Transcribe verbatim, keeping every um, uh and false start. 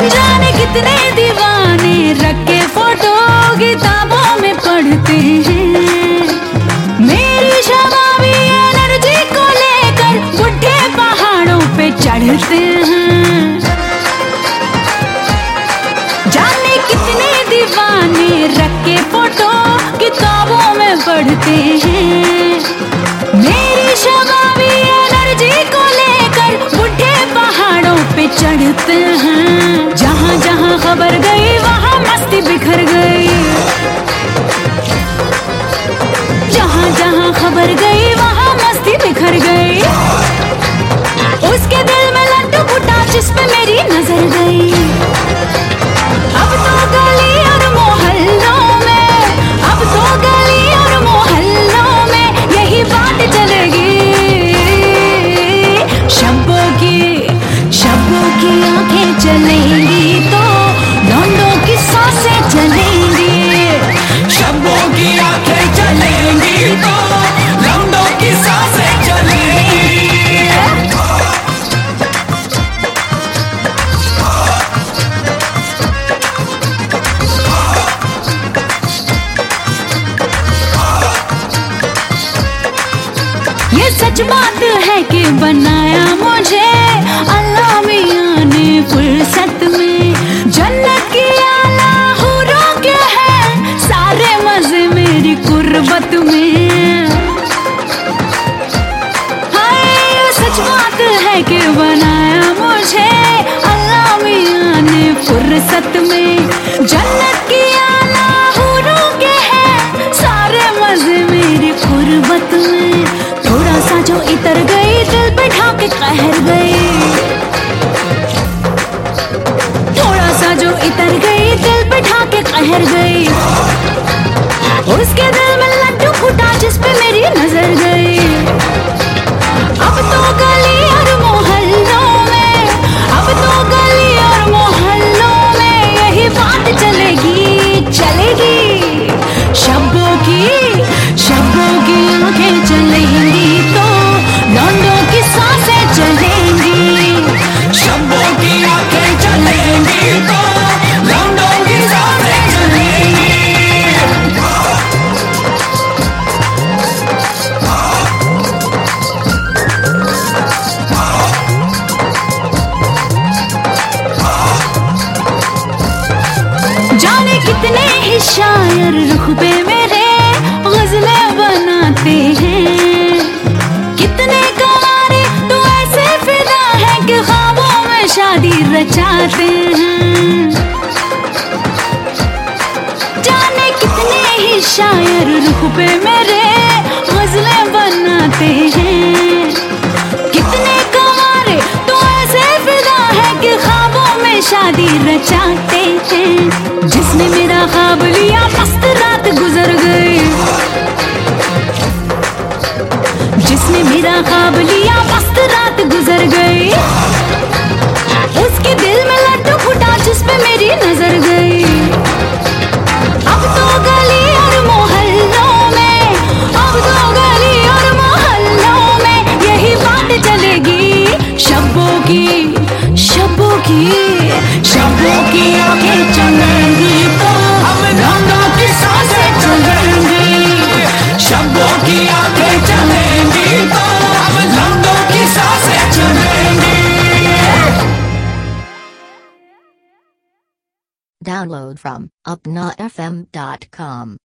जाने कितने दीवाने रख के फोटो किताबों में पढ़ते हैं। मेरी शबाबी एनर्जी को लेकर बुढ़े पहाड़ों पे चढ़ते हैं। जाने कितने दीवाने रख के फोटो किताबों में पढ़ते हैं। मेरी शबाबी एनर्जी को लेकर बुढ़े पहाड़ों पे चढ़ते हैं। जहाँ जहाँ खबर गई वहाँ मस्ती बिखर गई। जहाँ जहाँ खबर गई वहाँ मस्ती बिखर गई। उसके दिल में लड्डू फूटा जिस पे मेरी नजर गई। अब तो गली और मोहल्लों में, अब तो गली और मोहल्लों में यही बात चलेगी। शब्बों की शब्बों की आंखें चलेंगी तो लौंडों की सांसें चलेंगी। शब्बों की आंखें चलेंगी तो लौंडों की सांसें चलेंगी। ये सच बात है कि बनाया मुझे अल्लाह मियां ने फुर्सत में। जन्नत की आला हूरों के हैं सारे मजे मेरी कुर्बत में। हाय ये सच बात है कि बनाया मुझे अल्लाह मियां ने फुर्सत में। जन्नत की आला हूरों के हैं सारे मजे मेरी कुर्बत में। थोड़ा सा जो इतर गई दिल पे ढाके कहर गई। थोड़ा सा जो इतर गई दिल पे ढाके कहर गई। उसके दिल में लड्डू फूटा जिस पे मेरी नजर गई। अब तो गली और मोहल्लों में, अब तो गली और मोहल्लों में यही बात चलेगी चलेगी। शब्बों की शब्बों की आंखें चलेंगी तो लौंडों की सांसें चलेंगी। शब्बों की आंखें चलेंगी तो लौंडों की सांसें चलेंगी। जाने कितने ही शायर रुख पे मेरे गजलें बनाते हैं। कितने कवारे तो ऐसे फिदा है कि ख्वाबों में शादी रचाते हैं। जाने कितने ही शायर रुख पे मेरे गजलें बनाते हैं। कितने कवारे तो ऐसे फिदा है कि ख्वाबों में शादी रचाते हैं। जिसने मेरा ख्वाब लिया मस्त रात गुजर गई। जिसने मेरा ख्वाब लिया मस्त रात गुजर गई। उसके दिल में लड्डू फूटा जिस पे मेरी नजर गई। अब तो गली और मोहल्लों में, अब तो गली और मोहल्लों में यही बात चलेगी। शब्बों की शब्बों की शब्बों की आंखें चलेंगी तो हम लौंडों की सांसें चलेंगी। शब्दों की आंखें चलेंगी तो हम लौंडों की सांसें चलेंगी। Download from upna f m dot com.